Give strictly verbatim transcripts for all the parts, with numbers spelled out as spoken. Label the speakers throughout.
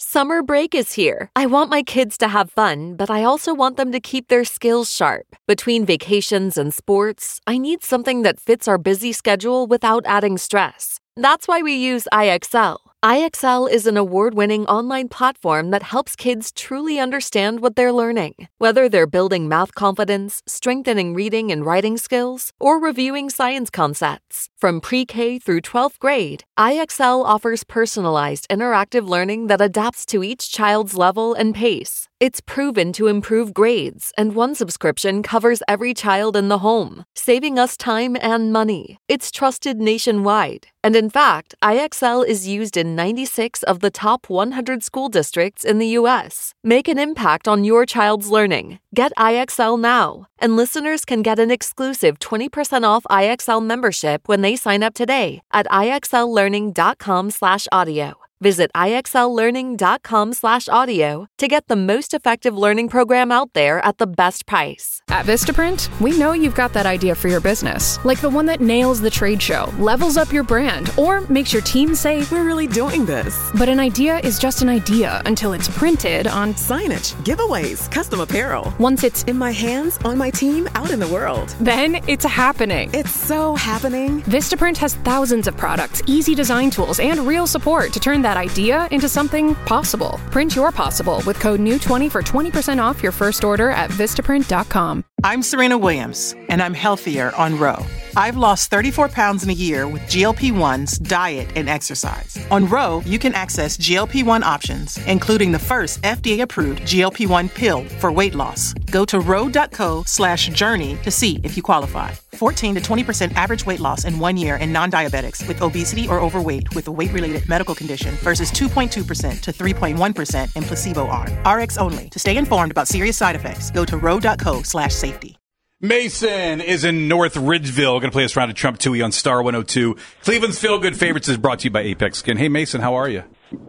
Speaker 1: Summer break is here. I want my kids to have fun, but I also want them to keep their skills sharp. Between vacations and sports, I need something that fits our busy schedule without adding stress. That's why we use I X L. I X L is an award-winning online platform that helps kids truly understand what they're learning. Whether they're building math confidence, strengthening reading and writing skills, or reviewing science concepts. From pre-K through twelfth grade, I X L offers personalized interactive learning that adapts to each child's level and pace. It's proven to improve grades, and one subscription covers every child in the home, saving us time and money. It's trusted nationwide. And in fact, I X L is used in ninety-six of the top one hundred school districts in the U S. Make an impact on your child's learning. Get I X L now. And listeners can get an exclusive twenty percent off I X L membership when they sign up today at ixllearning.com slash audio. Visit ixllearning.com slash audio to get the most effective learning program out there at the best price.
Speaker 2: At Vistaprint, we know you've got that idea for your business, like the one that nails the trade show, levels up your brand, or makes your team say,
Speaker 3: "We're really doing this."
Speaker 2: But an idea is just an idea until it's printed on
Speaker 3: signage, giveaways, custom apparel.
Speaker 2: Once it's
Speaker 3: in my hands, on my team, out in the world.
Speaker 2: Then it's happening.
Speaker 3: It's so happening.
Speaker 2: Vistaprint has thousands of products, easy design tools, and real support to turn that idea into something possible. Print your possible with code new twenty for twenty percent off your first order at vistaprint dot com.
Speaker 4: I'm Serena Williams, and I'm healthier on Ro. I've lost thirty-four pounds in a year with G L P ones, diet, and exercise. On Ro, you can access G L P one options, including the first F D A-approved G L P one pill for weight loss. Go to ro.co slash journey to see if you qualify. fourteen to twenty percent average weight loss in one year in non-diabetics with obesity or overweight with a weight-related medical condition versus two point two percent to three point one percent in placebo arm. R X only. To stay informed about serious side effects, go to ro.co slash safety.
Speaker 5: Mason is in North Ridgeville. Going to play us round of Trump Tui on Star one oh two. Cleveland's Feel Good Favorites is brought to you by Apex Skin. Hey, Mason, how are you?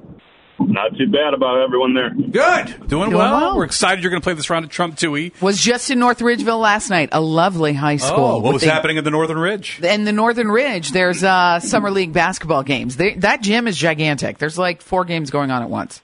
Speaker 6: Not too bad about everyone there.
Speaker 5: Good. Doing, Doing well. well. We're excited you're going to play this round of Trump Tui.
Speaker 7: Was just in North Ridgeville last night. A lovely high school.
Speaker 5: Oh, what was the, happening at the Northern Ridge?
Speaker 7: In the Northern Ridge, there's uh, Summer League basketball games. They, that gym is gigantic. There's like four games going on at once.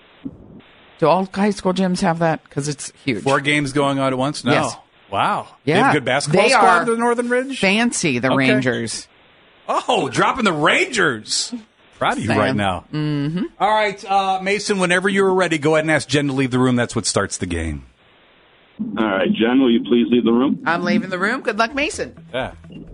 Speaker 7: Do all high school gyms have that? Because it's huge.
Speaker 5: Four games going on at once? No.
Speaker 7: Yes.
Speaker 5: Wow.
Speaker 7: Yeah.
Speaker 5: They have a good basketball
Speaker 7: they
Speaker 5: squad
Speaker 7: are
Speaker 5: at the Northern Ridge?
Speaker 7: Fancy, the okay. Rangers.
Speaker 5: Oh, dropping the Rangers. Proud of you
Speaker 7: Sam.
Speaker 5: right now.
Speaker 7: Mm-hmm.
Speaker 5: All right, uh, Mason, whenever you're ready, go ahead and ask Jen to leave the room. That's what starts the game.
Speaker 6: All right, Jen, will you please leave the room?
Speaker 7: I'm leaving the room. Good luck, Mason.
Speaker 5: Yeah.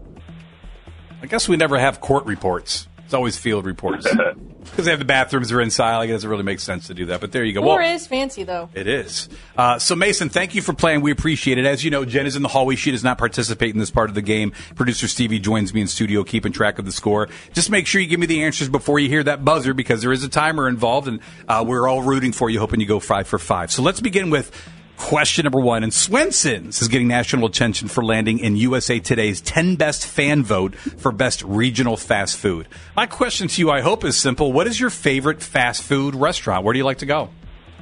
Speaker 5: I guess we never have court reports. It's always field reports. Because they have the bathrooms are inside. Like, it doesn't really make sense to do that. But there you go.
Speaker 8: Or
Speaker 5: well,
Speaker 8: is fancy, though.
Speaker 5: It is. Uh, so, Mason, thank you for playing. We appreciate it. As you know, Jen is in the hallway. She does not participate in this part of the game. Producer Stevie joins me in studio, keeping track of the score. Just make sure you give me the answers before you hear that buzzer, because there is a timer involved, and uh, we're all rooting for you, hoping you go five for five. So let's begin with question number one. And Swenson's is getting national attention for landing in U S A Today's ten Best Fan Vote for Best Regional Fast Food. My question to you, I hope, is simple. What is your favorite fast food restaurant? Where do you like to go?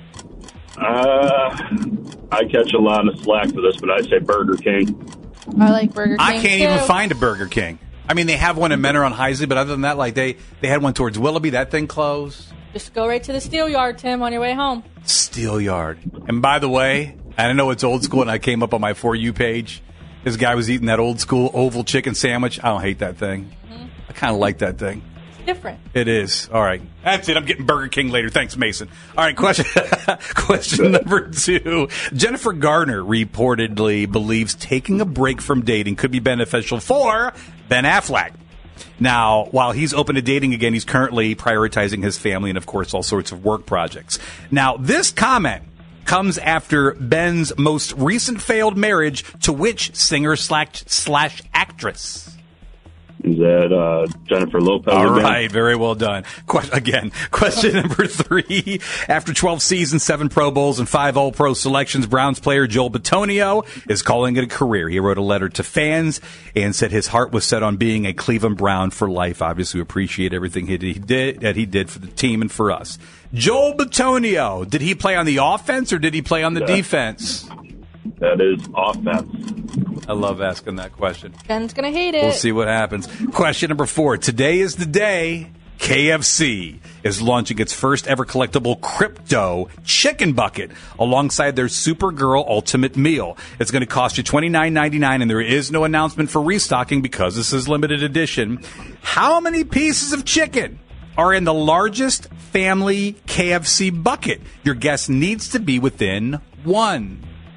Speaker 6: Uh, I catch a lot of slack for this, but I say Burger King.
Speaker 8: I like Burger King,
Speaker 5: I can't
Speaker 8: too.
Speaker 5: even find a Burger King. I mean, they have one in Menor on Heisley, but other than that, like they, they had one towards Willoughby. That thing closed.
Speaker 8: Just go right to the Steel Yard, Tim, on your way home.
Speaker 5: Steel Yard. And by the way, I know it's old school, and I came up on my For You page. This guy was eating that old school oval chicken sandwich. I don't hate that thing. Mm-hmm. I kind of like that thing.
Speaker 8: It's different.
Speaker 5: It is. All right. That's it. I'm getting Burger King later. Thanks, Mason. All right, question question number two. Jennifer Garner reportedly believes taking a break from dating could be beneficial for Ben Affleck. Now, while he's open to dating again, he's currently prioritizing his family and, of course, all sorts of work projects. Now, this comment comes after Ben's most recent failed marriage to which singer slash, slash actress?
Speaker 6: Is that uh, Jennifer Lopez?
Speaker 5: All
Speaker 6: again?
Speaker 5: right, very well done. Que- again, question number three. After twelve seasons, seven Pro Bowls, and five All-Pro selections, Browns player Joel Bitonio is calling it a career. He wrote a letter to fans and said his heart was set on being a Cleveland Brown for life. Obviously, we appreciate everything he did, that he did for the team and for us. Joel Bitonio, did he play on the offense or did he play on the
Speaker 6: yeah.
Speaker 5: defense?
Speaker 6: That is offense.
Speaker 5: I love asking that question.
Speaker 8: Ben's going to hate it.
Speaker 5: We'll see what happens. Question number four. Today is the day K F C is launching its first ever collectible crypto chicken bucket alongside their Supergirl Ultimate Meal. It's going to cost you twenty-nine ninety-nine, and there is no announcement for restocking because this is limited edition. How many pieces of chicken are in the largest family K F C bucket? Your guess needs to be within one.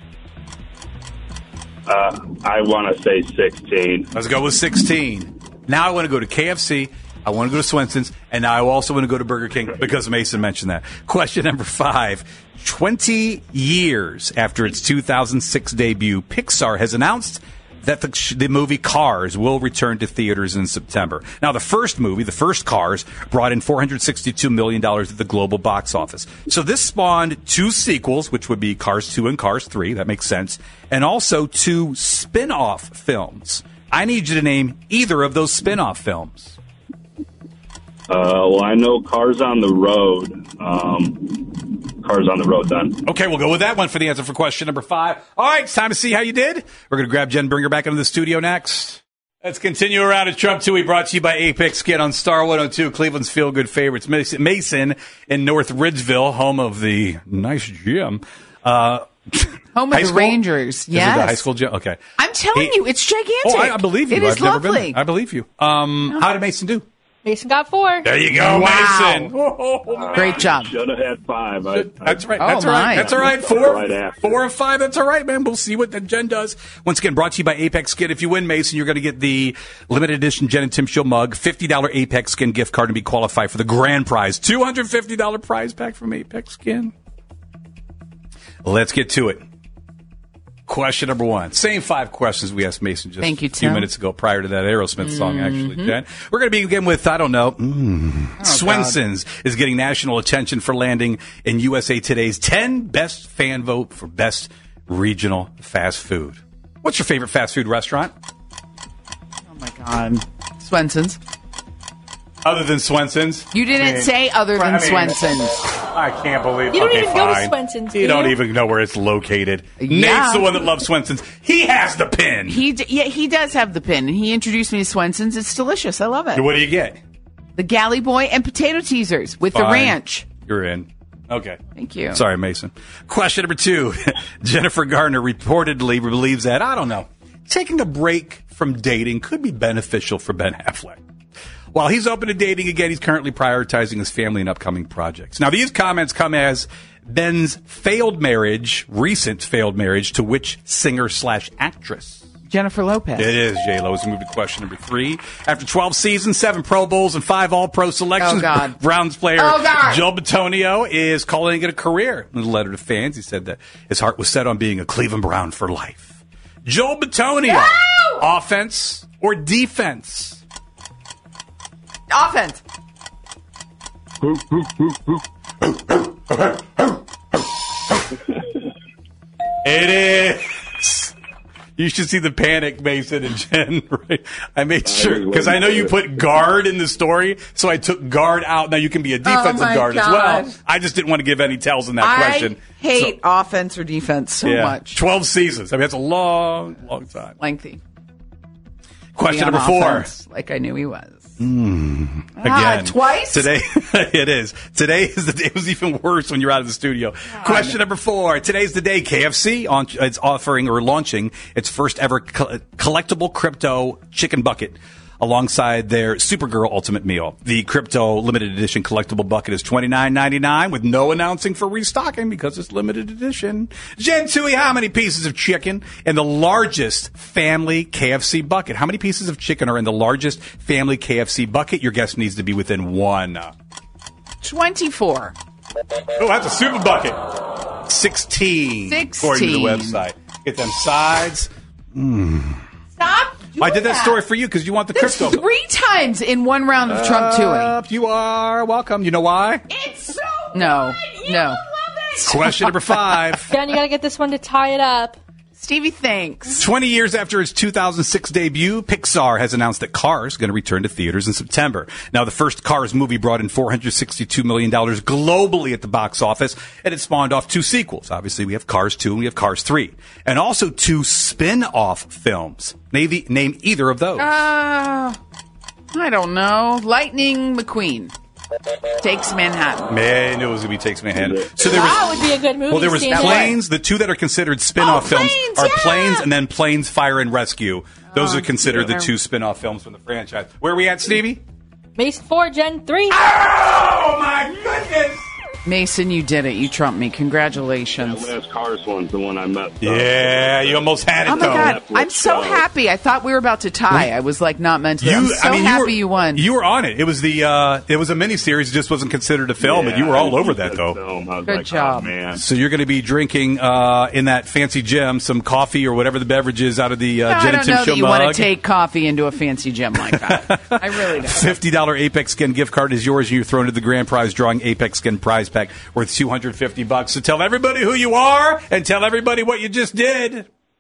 Speaker 6: Uh, I want to say sixteen.
Speaker 5: Let's go with sixteen. Now I want to go to K F C. I want to go to Swenson's, and now I also want to go to Burger King because Mason mentioned that. Question number five. twenty years after its two thousand six debut, Pixar has announced that the, the movie Cars will return to theaters in September. Now, the first movie, the first Cars, brought in four hundred sixty-two million dollars at the global box office. So this spawned two sequels, which would be Cars two and Cars three. That makes sense. And also two spin-off films. I need you to name either of those spin-off films.
Speaker 6: Uh, well, I know Cars on the Road. Um, Cars on the Road, then.
Speaker 5: Okay, we'll go with that one for the answer for question number five. All right, it's time to see how you did. We're going to grab Jen, bring her back into the studio next. Let's continue around at Trump Tui, brought to you by Apex Skin on Star one oh two, Cleveland's feel-good favorites. Mason in North Ridgeville, home of the nice gym. Uh,
Speaker 7: home of the
Speaker 5: school?
Speaker 7: Rangers, yes.
Speaker 5: Is it the high school gym? Okay.
Speaker 7: I'm telling
Speaker 5: Hey-
Speaker 7: you, it's gigantic.
Speaker 5: Oh, I, I believe you.
Speaker 7: It is
Speaker 5: I've never
Speaker 7: lovely.
Speaker 5: been. I believe you. Um, how did Mason do?
Speaker 8: Mason got four.
Speaker 5: There you go,
Speaker 7: Wow.
Speaker 5: Mason. Oh,
Speaker 7: Great job.
Speaker 6: Should have had five. I,
Speaker 5: That's right.
Speaker 7: Oh,
Speaker 5: That's all right.
Speaker 7: my.
Speaker 5: That's all right.
Speaker 6: That's
Speaker 5: Four,
Speaker 6: right after.
Speaker 5: four or five. That's all right, man. We'll see what the Jen does. Once again, brought to you by Apex Skin. If you win, Mason, you're going to get the limited edition Jen and Tim Show mug, fifty dollars Apex Skin gift card, and be qualified for the grand prize, two hundred fifty dollars prize pack from Apex Skin. Let's get to it. Question number one. Same five questions we asked Mason just
Speaker 7: Thank you,
Speaker 5: a few
Speaker 7: Tim.
Speaker 5: minutes ago prior to that Aerosmith song, actually,
Speaker 7: Mm-hmm.
Speaker 5: Jen. We're going to begin with, I don't know, mm,
Speaker 7: Oh,
Speaker 5: Swenson's is getting national attention for landing in U S A Today's ten best fan vote for best regional fast food. What's your favorite fast food restaurant?
Speaker 7: Oh, my God. Swenson's.
Speaker 5: Other than Swenson's?
Speaker 7: You didn't
Speaker 5: I mean,
Speaker 7: say other than
Speaker 5: I mean,
Speaker 7: Swenson's.
Speaker 5: I can't believe
Speaker 8: You don't
Speaker 5: okay,
Speaker 8: even go to
Speaker 5: fine.
Speaker 8: Swenson's,
Speaker 5: You
Speaker 8: do
Speaker 5: don't
Speaker 8: you?
Speaker 5: even know where it's located.
Speaker 7: Yeah.
Speaker 5: Nate's the one that loves Swenson's. He has the pin.
Speaker 7: He d- yeah, he does have the pin, and he introduced me to Swenson's. It's delicious. I love it.
Speaker 5: What do you get?
Speaker 7: The Galley Boy and potato teasers with the
Speaker 5: Fine.
Speaker 7: ranch.
Speaker 5: You're in. Okay.
Speaker 7: Thank you.
Speaker 5: Sorry, Mason. Question number two. Jennifer Garner reportedly believes that, I don't know, taking a break from dating could be beneficial for Ben Affleck. While he's open to dating again, he's currently prioritizing his family and upcoming projects. Now, these comments come as Ben's failed marriage, recent failed marriage, to which singer slash actress?
Speaker 7: Jennifer Lopez.
Speaker 5: It is, J-Lo. Let's move to question number three. After twelve seasons, seven Pro Bowls, and five All-Pro selections,
Speaker 7: Oh, God.
Speaker 5: Browns player
Speaker 7: Oh, God.
Speaker 5: Joe Bitonio is calling it a career. In a letter to fans, he said that his heart was set on being a Cleveland Brown for life. Joe Bitonio,
Speaker 7: No!
Speaker 5: offense or defense?
Speaker 7: Offense.
Speaker 5: It is. You should see the panic, Mason and Jen. Right? I made sure, because I know you put guard in the story, so I took guard out. Now you can be a defensive
Speaker 7: my
Speaker 5: guard as well.
Speaker 7: gosh.
Speaker 5: I just didn't want to give any tells in that
Speaker 7: I
Speaker 5: question.
Speaker 7: hate
Speaker 5: So-
Speaker 7: offense or defense so
Speaker 5: yeah.
Speaker 7: much.
Speaker 5: twelve seasons. I mean, that's a long, long time.
Speaker 7: Lengthy.
Speaker 5: Question
Speaker 7: Be on
Speaker 5: number four.
Speaker 7: offense, like I knew he was.
Speaker 5: Again.
Speaker 7: Ah, twice?
Speaker 5: Today, it is. Today is the day. It was even worse when you're out of the studio. Question number four. Today's the day K F C on, it's offering or launching its first ever co- collectible crypto chicken bucket alongside their Supergirl Ultimate Meal. The crypto limited edition collectible bucket is twenty-nine ninety-nine with no announcing for restocking because it's limited edition. Jen Tui, how many pieces of chicken in the largest family K F C bucket? How many pieces of chicken are in the largest family K F C bucket? Your guess needs to be within one.
Speaker 7: twenty-four.
Speaker 5: Oh, that's a super bucket. sixteen. According to the
Speaker 7: sixteen.
Speaker 5: website. Get them sides.
Speaker 7: Stop.
Speaker 5: I did that story for you because you want the
Speaker 7: That's
Speaker 5: crypto.
Speaker 7: three times in one round of Trump
Speaker 5: Uh, you are welcome. You know why?
Speaker 7: It's so No,
Speaker 8: You
Speaker 7: no.
Speaker 8: love it.
Speaker 5: Question number five.
Speaker 8: Jen, you gotta get this one to tie it up.
Speaker 7: Stevie, thanks.
Speaker 5: twenty years after its two thousand six debut, Pixar has announced that Cars is going to return to theaters in September. Now, the first Cars movie brought in four hundred sixty-two million dollars globally at the box office, and it spawned off two sequels. Obviously, we have Cars two and we have Cars three. And also two spin-off films. Navy, name either of those.
Speaker 7: Uh, I don't know. Lightning McQueen takes Manhattan.
Speaker 5: Man, I knew it was going to be Takes Manhattan. So there was,
Speaker 8: That would be a good movie.
Speaker 5: well, there was
Speaker 8: Stand
Speaker 5: Planes. The two that are considered spin-off
Speaker 7: Oh,
Speaker 5: films
Speaker 7: Planes,
Speaker 5: are
Speaker 7: yeah!
Speaker 5: Planes and then Planes, Fire and Rescue. Those
Speaker 7: Oh,
Speaker 5: are considered
Speaker 7: yeah.
Speaker 5: the two spin-off films from the franchise. Where are we at, Stevie?
Speaker 8: Mason four, Gen three.
Speaker 5: Oh, my goodness!
Speaker 7: Mason, you did it. You trumped me. Congratulations.
Speaker 6: That last Cars one's the one I messed up.
Speaker 5: Yeah, you almost had it,
Speaker 7: Oh my
Speaker 5: though.
Speaker 7: God!
Speaker 6: Netflix
Speaker 7: I'm so
Speaker 6: show.
Speaker 7: happy. I thought we were about to tie. I was like not meant to.
Speaker 5: You,
Speaker 7: I'm so
Speaker 5: I mean,
Speaker 7: happy
Speaker 5: you, were,
Speaker 7: you won.
Speaker 5: You were on it. It was the uh, it was a miniseries. It just wasn't considered a film, and you were
Speaker 6: Yeah,
Speaker 5: all
Speaker 6: I
Speaker 5: over
Speaker 6: used
Speaker 5: that, though.
Speaker 6: Film. I was
Speaker 7: Good
Speaker 6: like,
Speaker 7: job.
Speaker 6: Oh, man.
Speaker 5: So you're going to be drinking uh, in that fancy gym some coffee or whatever the beverage is out of the uh,
Speaker 7: No, I
Speaker 5: Jen and
Speaker 7: don't
Speaker 5: Tim
Speaker 7: know
Speaker 5: Show
Speaker 7: that you
Speaker 5: mug.
Speaker 7: want to take coffee into a fancy gym like that. I really don't.
Speaker 5: fifty dollars Apex Skin gift card is yours, and you're thrown into the grand prize drawing Apex Skin prize pack worth two hundred fifty bucks. So tell everybody who you are and tell everybody what you just did.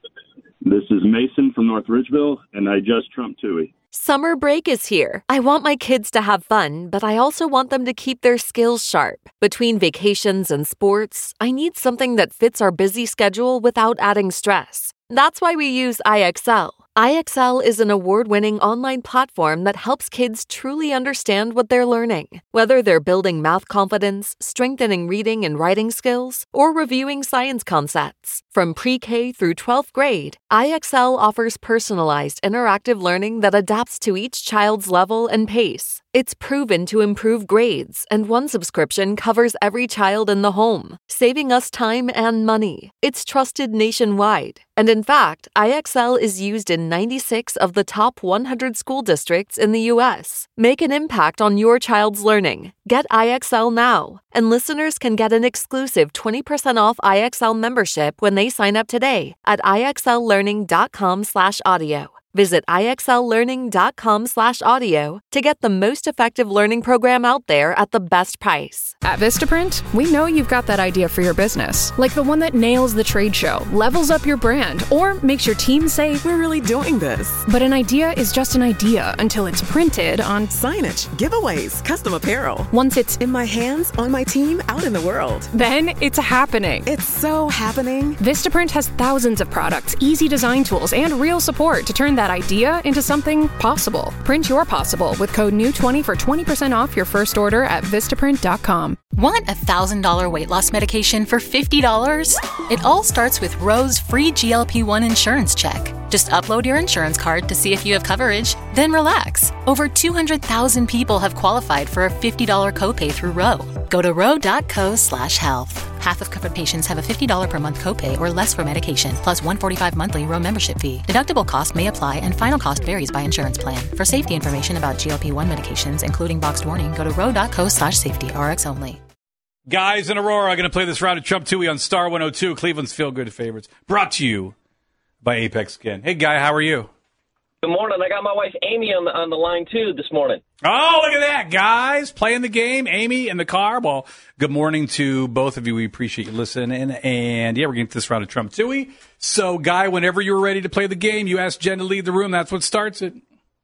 Speaker 6: This is Mason from North Ridgeville, and I just trumped Tui.
Speaker 1: Summer break is here. I want my kids to have fun, but I also want them to keep their skills sharp. Between vacations and sports, I need something that fits our busy schedule without adding stress. That's why we use I X L. I X L is an award-winning online platform that helps kids truly understand what they're learning. Whether they're building math confidence, strengthening reading and writing skills, or reviewing science concepts. From pre-K through twelfth grade, I X L offers personalized interactive learning that adapts to each child's level and pace. It's proven to improve grades, and one subscription covers every child in the home, saving us time and money. It's trusted nationwide. And in fact, I X L is used in ninety-six of the top one hundred school districts in the U S. Make an impact on your child's learning. Get I X L now. And listeners can get an exclusive twenty percent off I X L membership when they sign up today at ixllearning.com slash audio. Visit ixllearning.com slash audio to get the most effective learning program out there at the best price.
Speaker 2: At Vistaprint, we know you've got that idea for your business, like the one that nails the trade show, levels up your brand, or makes your team say,
Speaker 3: We're really doing this.
Speaker 2: but an idea is just an idea until it's printed on.
Speaker 3: Signage, giveaways, custom apparel.
Speaker 2: Once it's
Speaker 3: In my hands, on my team, out in the world.
Speaker 2: then it's happening.
Speaker 3: It's so happening.
Speaker 2: Vistaprint has thousands of products, easy design tools, and real support to turn that idea into something possible. Print your possible with code new twenty for twenty percent off your first order at vistaprint dot com.
Speaker 9: Want a one thousand dollars weight loss medication for fifty dollars? It all starts with Roe's free G L P one insurance check. Just upload your insurance card to see if you have coverage, then relax. Over two hundred thousand people have qualified for a fifty dollars copay through Roe. Go to roe.co slash health. Half of covered patients have a fifty dollars per month copay or less for medication, plus one hundred forty-five dollars monthly Roe membership fee. Deductible cost may apply and final cost varies by insurance plan. For safety information about G L P one medications, including boxed warning, go to roe.co slash safety, R X only.
Speaker 5: Guys in Aurora are going to play this round of Trump Tui on Star one oh two, Cleveland's Feel Good favorites. Brought to you by Apex Skin. Hey, Guy, how are you?
Speaker 10: Good morning. I got my wife Amy on the on the line too this morning.
Speaker 5: Oh, look at that, guys. Playing the game. Amy in the car. Well, good morning to both of you. We appreciate you listening. And, yeah, we're getting to this round of Trump Tui. So, Guy, whenever you're ready to play the game, you ask Jen to leave the room. That's what starts it.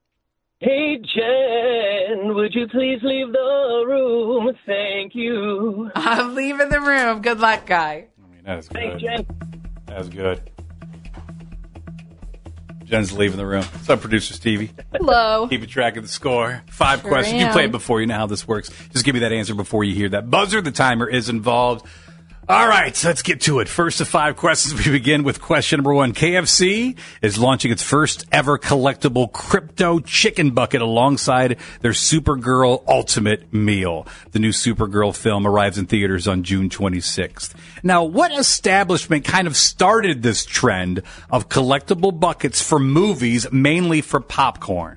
Speaker 10: Hey, Jen, would you please leave the room? Thank you.
Speaker 7: I'm leaving the room. Good luck, Guy.
Speaker 5: I mean, that is good.
Speaker 10: Thanks, Jen.
Speaker 5: That was good. Jen's leaving the room. What's up, producer Stevie?
Speaker 8: Hello.
Speaker 5: Keeping track of the score. Five
Speaker 8: Sure
Speaker 5: questions. You
Speaker 8: am.
Speaker 5: played before. You know how this works. Just give me that answer before you hear that buzzer. The timer is involved. All right, so let's get to it. First of five questions. We begin with question number one. K F C is launching its first ever collectible crypto chicken bucket alongside their Supergirl Ultimate Meal. The new Supergirl film arrives in theaters on June twenty-sixth. Now, what establishment kind of started this trend of collectible buckets for movies, mainly for popcorn?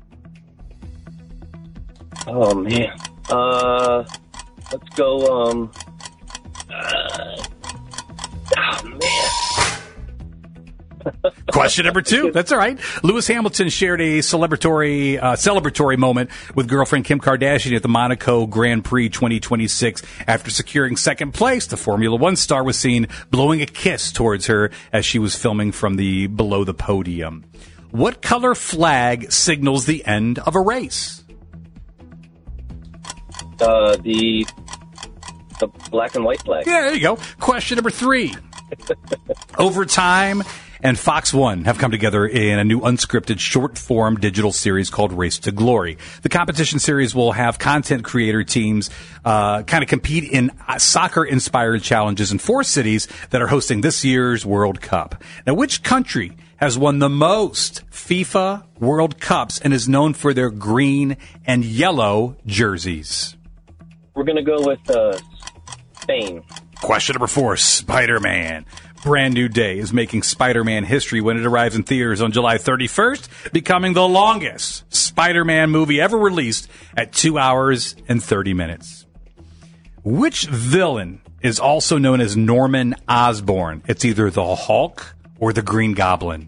Speaker 10: Oh man. Uh, let's go. Um. Uh, oh man.
Speaker 5: Question number two. That's all right. Lewis Hamilton shared a celebratory uh, celebratory moment with girlfriend Kim Kardashian at the Monaco Grand Prix twenty twenty-six. After securing second place, the Formula One star was seen blowing a kiss towards her as she was filming from the below the podium. What color flag signals the end of a race?
Speaker 10: Uh, the the black and white flag.
Speaker 5: Yeah, there you go. Question number three. Over time, and Fox One have come together in a new unscripted short-form digital series called Race to Glory. The competition series will have content creator teams uh, kind of compete in uh, soccer-inspired challenges in four cities that are hosting this year's World Cup. Now, which country has won the most FIFA World Cups and is known for their green and yellow jerseys?
Speaker 10: We're going to go with uh, Spain.
Speaker 5: Question number four, Spider-Man. Brand New Day is making Spider-Man history when it arrives in theaters on July thirty-first, becoming the longest Spider-Man movie ever released at two hours and thirty minutes. Which villain is also known as Norman Osborn? It's either the Hulk or the Green Goblin.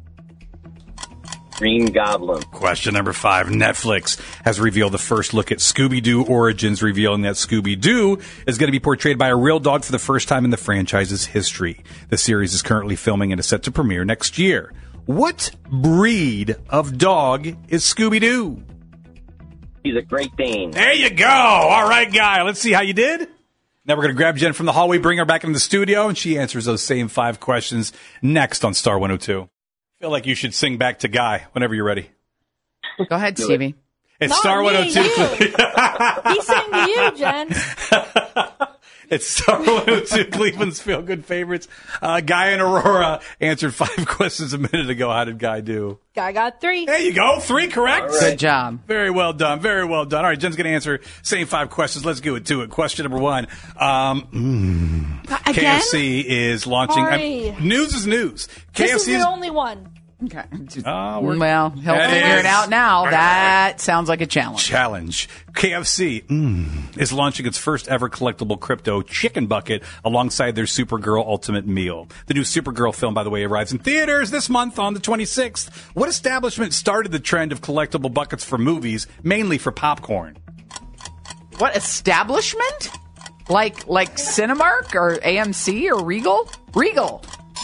Speaker 10: Green Goblin.
Speaker 5: Question number five. Netflix has revealed the first look at Scooby-Doo Origins, revealing that Scooby-Doo is going to be portrayed by a real dog for the first time in the franchise's history. The series is currently filming and is set to premiere next year. What breed of dog is Scooby-Doo?
Speaker 10: He's a Great Dane.
Speaker 5: There you go. All right, guy. Let's see how you did. Now we're going to grab Jen from the hallway, bring her back into the studio, and she answers those same five questions next on Star one oh two. I feel like you should sing back to Guy whenever you're ready.
Speaker 7: Go ahead, Stevie.
Speaker 5: It's
Speaker 8: Not
Speaker 5: Star
Speaker 8: me,
Speaker 5: one oh two.
Speaker 8: you. He sang to you, Jen.
Speaker 5: It's Star one oh two, Cleveland's feel-good favorites. Uh, Guy and Aurora answered five questions a minute ago. How did Guy do?
Speaker 8: Guy got three.
Speaker 5: There you go. Three correct.
Speaker 7: Good job.
Speaker 5: Very well done. Very well done. All right, Jen's going to answer same five questions. Let's go to it. Question number one. Um, mm, K F C is launching.
Speaker 8: Sorry.
Speaker 5: Uh, news is news.
Speaker 8: This
Speaker 5: K F C
Speaker 8: is your only one.
Speaker 7: Okay.
Speaker 5: Uh, we're-
Speaker 7: well, he'll
Speaker 5: That
Speaker 7: figure
Speaker 5: is-
Speaker 7: it out now. That sounds like a challenge.
Speaker 5: Challenge. K F C mm, is launching its first ever collectible crypto chicken bucket alongside their Supergirl Ultimate Meal. The new Supergirl film, by the way, arrives in theaters this month on the twenty-sixth. What establishment started the trend of collectible buckets for movies, mainly for popcorn?
Speaker 7: What establishment? Like like Cinemark or A M C or Regal? Regal.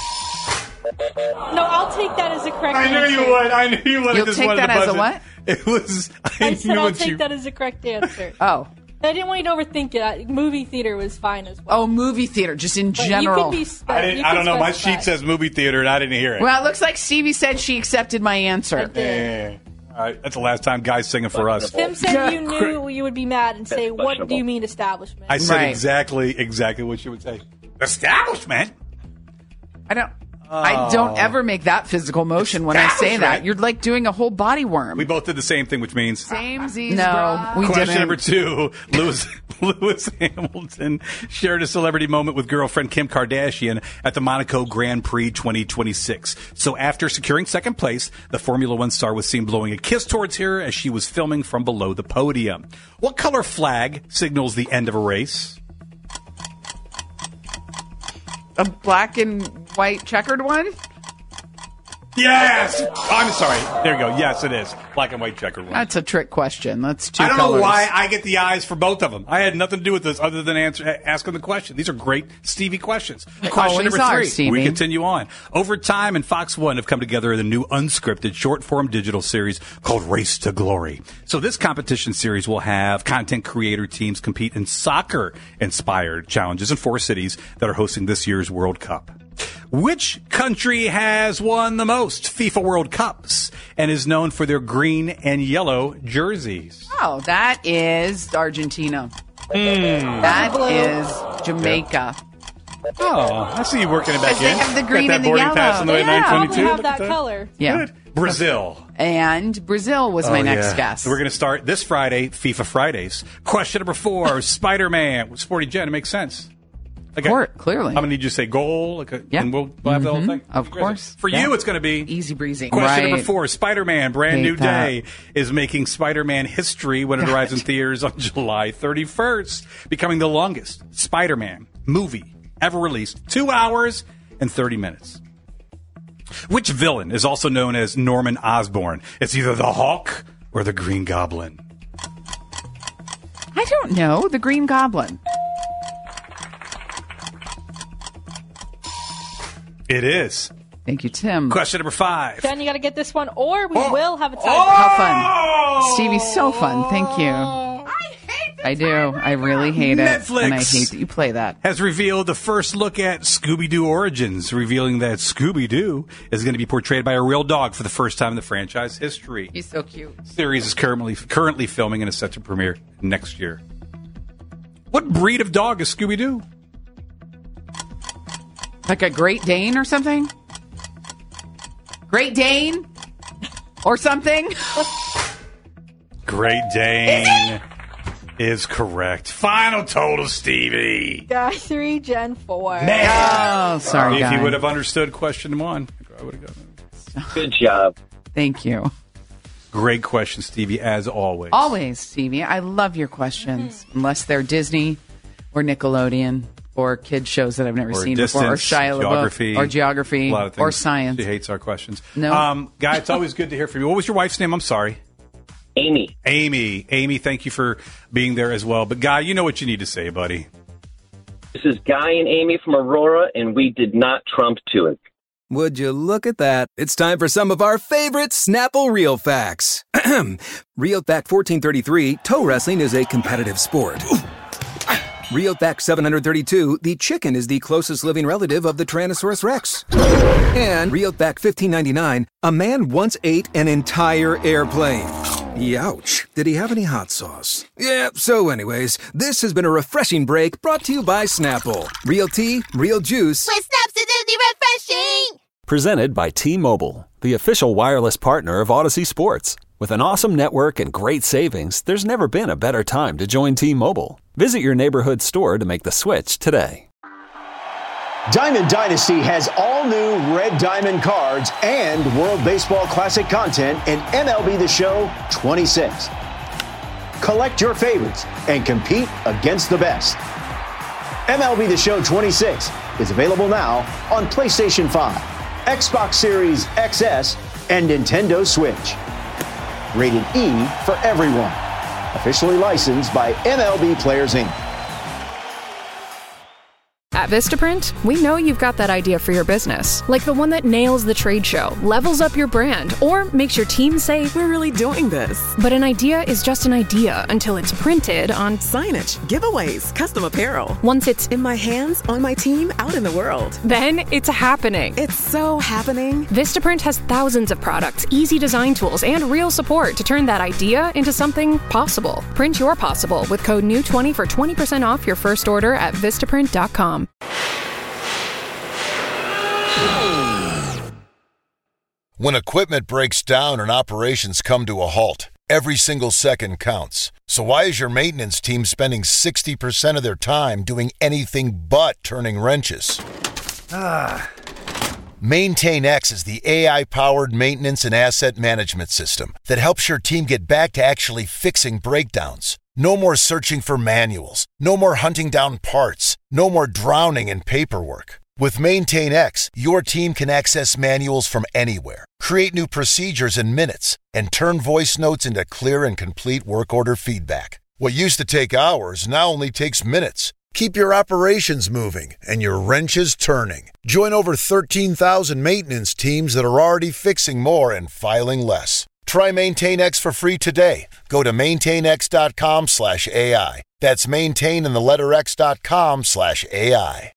Speaker 8: No, I'll take that as a correct
Speaker 5: I
Speaker 8: answer.
Speaker 5: knew you would. I knew you would. I
Speaker 7: You'll
Speaker 5: just
Speaker 7: take
Speaker 5: wanted
Speaker 7: that
Speaker 5: to
Speaker 7: as
Speaker 5: buzz
Speaker 7: a
Speaker 5: it.
Speaker 7: what?
Speaker 5: It was. I,
Speaker 8: I said
Speaker 5: knew
Speaker 8: I'll
Speaker 5: what
Speaker 8: take
Speaker 5: you.
Speaker 8: that as a correct answer.
Speaker 7: Oh.
Speaker 8: I didn't want you to overthink it. I, movie theater was fine as well.
Speaker 7: Oh, movie theater, just in
Speaker 8: But
Speaker 7: general.
Speaker 8: You could be spe-
Speaker 5: I, didn't,
Speaker 8: you
Speaker 5: I
Speaker 8: could
Speaker 5: don't know. My
Speaker 8: specify.
Speaker 5: sheet says movie theater, and I didn't hear it.
Speaker 7: Well, it looks like Stevie said she accepted my answer.
Speaker 8: I did.
Speaker 5: Eh. All right, that's the last time Guy's singing for us.
Speaker 8: Tim said you knew you would be mad and say, "What do you mean establishment?"
Speaker 5: I said
Speaker 7: Right.
Speaker 5: exactly, exactly what you would say. Establishment.
Speaker 7: I don't. I don't ever make that physical motion when I say that. You're like doing a whole body worm.
Speaker 5: We both did the same thing, which means.
Speaker 7: Same Z's. No, we
Speaker 5: Question
Speaker 7: didn't.
Speaker 5: number two: Lewis Lewis Hamilton shared a celebrity moment with girlfriend Kim Kardashian at the Monaco Grand Prix twenty twenty-six. So after securing second place, the Formula One star was seen blowing a kiss towards her as she was filming from below the podium. What color flag signals the end of a race?
Speaker 7: A black and white checkered one?
Speaker 5: Yes! I'm sorry. There you go. Yes, it is. Black and white checkered one.
Speaker 7: That's a trick question. That's two
Speaker 5: I don't
Speaker 7: colors.
Speaker 5: know why I get the eyes for both of them. I had nothing to do with this other than answer, asking the question. These are great Stevie questions. Question
Speaker 7: Always
Speaker 5: number
Speaker 7: are,
Speaker 5: three.
Speaker 7: Stevie.
Speaker 5: We continue on. Over time and Fox One have come together in a new unscripted short-form digital series called Race to Glory. So this competition series will have content creator teams compete in soccer-inspired challenges in four cities that are hosting this year's World Cup. Which country has won the most FIFA World Cups and is known for their green and yellow jerseys?
Speaker 7: Oh, that is Argentina.
Speaker 5: Mm.
Speaker 7: That is Jamaica.
Speaker 5: Oh, I see you working it back
Speaker 7: Because they
Speaker 5: in.
Speaker 7: have the green
Speaker 5: Got that
Speaker 7: and the
Speaker 5: boarding
Speaker 7: yellow.
Speaker 5: pass on the way
Speaker 8: They
Speaker 5: nine
Speaker 8: probably
Speaker 5: twenty-two.
Speaker 8: have
Speaker 5: Look
Speaker 8: that
Speaker 5: at
Speaker 8: color.
Speaker 7: Yeah.
Speaker 5: Good. Brazil.
Speaker 7: And Brazil was my
Speaker 5: Oh,
Speaker 7: next
Speaker 5: yeah.
Speaker 7: guess.
Speaker 5: So we're going to start this Friday, FIFA Fridays. Question number four, Spider-Man. Sporty Jen, it makes sense. Okay.
Speaker 7: Court, clearly.
Speaker 5: I'm going to need you to say goal, like a,
Speaker 7: Yeah.
Speaker 5: and we'll, we'll have the whole
Speaker 7: Mhm.
Speaker 5: thing.
Speaker 7: Of course.
Speaker 5: For
Speaker 7: Yeah.
Speaker 5: you, it's going to be
Speaker 7: Easy breezy.
Speaker 5: Question
Speaker 7: Right.
Speaker 5: number four, Spider-Man, Brand
Speaker 7: Hate
Speaker 5: New
Speaker 7: that.
Speaker 5: Day, is making Spider-Man history when it arrives in theaters on July thirty-first, becoming the longest Spider-Man movie ever released, two hours and thirty minutes. Which villain is also known as Norman Osborn? It's either the Hulk or the Green Goblin.
Speaker 7: I don't know. The Green Goblin.
Speaker 5: It is.
Speaker 7: Thank you, Tim.
Speaker 5: Question number five.
Speaker 8: Jen, you got to get this one, or we
Speaker 5: Oh.
Speaker 8: will have a tie.
Speaker 7: How fun. Stevie's so fun. Thank you.
Speaker 5: I hate
Speaker 7: I do. I really hate
Speaker 5: Netflix
Speaker 7: it. And I hate that you play that.
Speaker 5: Has revealed the first look at Scooby-Doo Origins, revealing that Scooby-Doo is going to be portrayed by a real dog for the first time in the franchise history.
Speaker 7: He's so cute.
Speaker 5: The series is currently currently filming and is set to premiere next year. What breed of dog is Scooby-Doo?
Speaker 7: Like a Great Dane or something? Great Dane? Or something?
Speaker 5: Great Dane is, is correct. Final total, Stevie.
Speaker 8: Guy three, Gen four.
Speaker 5: Man.
Speaker 7: Oh, sorry,
Speaker 5: If
Speaker 7: Guy.
Speaker 5: you would have understood question one, I would have gotten it.
Speaker 10: Good job.
Speaker 7: Thank you.
Speaker 5: Great question, Stevie, as always.
Speaker 7: Always, Stevie. I love your questions. Unless they're Disney or Nickelodeon or kid shows that I've never
Speaker 5: Or
Speaker 7: seen
Speaker 5: distance,
Speaker 7: before, or Shia LaBeouf,
Speaker 5: geography,
Speaker 7: or geography,
Speaker 5: a lot of things.
Speaker 7: or science.
Speaker 5: She hates our questions.
Speaker 7: No.
Speaker 5: Um, Guy, it's always good to hear from you. What was your wife's name? I'm sorry.
Speaker 10: Amy.
Speaker 5: Amy. Amy, thank you for being there as well. But, Guy, you know what you need to say, buddy.
Speaker 10: This is Guy and Amy from Aurora, and we did not trump to it.
Speaker 11: Would you look at that? It's time for some of our favorite Snapple Real Facts. Real Fact fourteen thirty-three, toe wrestling is a competitive sport. Real Fact seven hundred thirty-two, the chicken is the closest living relative of the Tyrannosaurus Rex. And Real Fact fifteen ninety-nine, a man once ate an entire airplane. Youch. Did he have any hot sauce? Yeah, so anyways, this has been a refreshing break brought to you by Snapple. Real tea, real juice.
Speaker 12: With Snapsidity refreshing!
Speaker 13: Presented by T-Mobile, the official wireless partner of Odyssey Sports. With an awesome network and great savings, there's never been a better time to join T-Mobile. Visit your neighborhood store to make the switch today.
Speaker 14: Diamond Dynasty has all new Red Diamond cards and World Baseball Classic content in M L B The Show twenty-six. Collect your favorites and compete against the best. M L B The Show twenty-six is available now on PlayStation five, Xbox Series X S, and Nintendo Switch. Rated E for everyone. Officially licensed by M L B Players, Incorporated.
Speaker 2: At Vistaprint, we know you've got that idea for your business, like the one that nails the trade show, levels up your brand, or makes your team say,
Speaker 3: "We're really doing this."
Speaker 2: But an idea is just an idea until it's printed on
Speaker 3: signage, giveaways, custom apparel.
Speaker 2: Once it's
Speaker 3: in my hands, on my team, out in the world.
Speaker 2: Then it's happening.
Speaker 3: It's so happening.
Speaker 2: Vistaprint has thousands of products, easy design tools, and real support to turn that idea into something possible. Print your possible with code N E W twenty for twenty percent off your first order at Vistaprint dot com.
Speaker 15: When equipment breaks down and operations come to a halt, every single second counts. So why is your maintenance team spending sixty percent of their time doing anything but turning wrenches? Ah. MaintainX is the A I-powered maintenance and asset management system that helps your team get back to actually fixing breakdowns. No more searching for manuals. No more hunting down parts. No more drowning in paperwork. With MaintainX, your team can access manuals from anywhere, create new procedures in minutes, and turn voice notes into clear and complete work order feedback. What used to take hours now only takes minutes. Keep your operations moving and your wrenches turning. Join over thirteen thousand maintenance teams that are already fixing more and filing less. Try MaintainX for free today. Go to maintainx.com slash AI. That's maintain in the letter X dot com slash AI.